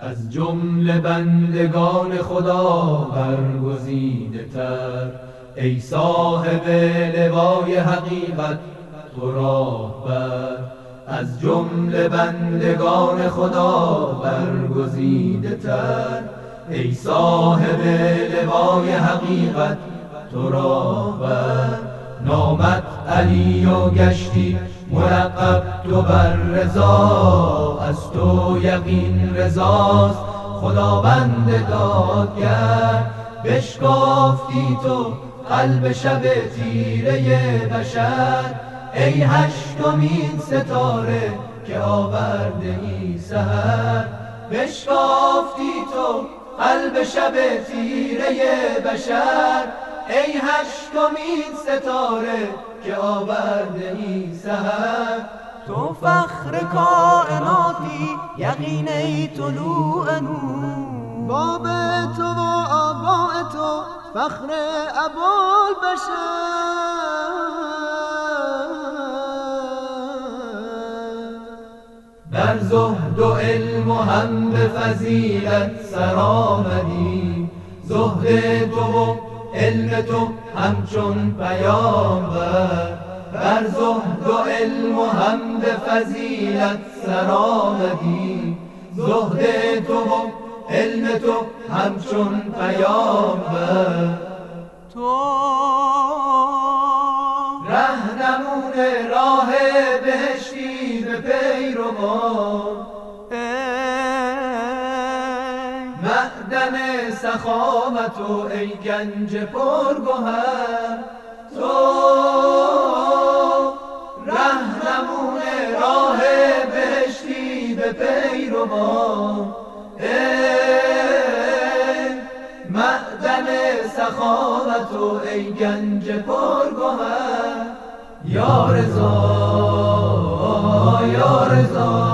از جمله بندگان خدا برگزیده تر، ای صاحب لوای حقیقت تو راهبر. از جمله بندگان خدا برگزیده تر، ای صاحب لوای حقیقت تو راهبر. نامت علی و گشتی ملقب تو بر رضا، از تو یقین رضاست خداوند دادگر. بشکافتی تو قلب شب تیره بشر، ای هشتمین ستاره که آورده ای سحر. بشکافتی تو قلب شب تیره بشر، ای هشتمین ستاره که آورده ای سحر. تو فخر کائناتی، یقین ای طلوع نور، باب تو و آباء تو فخر ابوالبشر. بر زهد و علم و هم به فضیلت سرآمدی، زهد تو و علم تو همچون پیامبر. بر زهد و علم و هم به فضیلت سرآمدی، زهد تو و علم تو همچون پیامبر. تو رهنمون راه بهشتی به پیروان، معدن سخاوت و ای گنج پرگوهر. تو رهنمون راه بهشتی به پیروان، معدن سخاوت و ای گنج پرگوهر. یا رضا یا رضا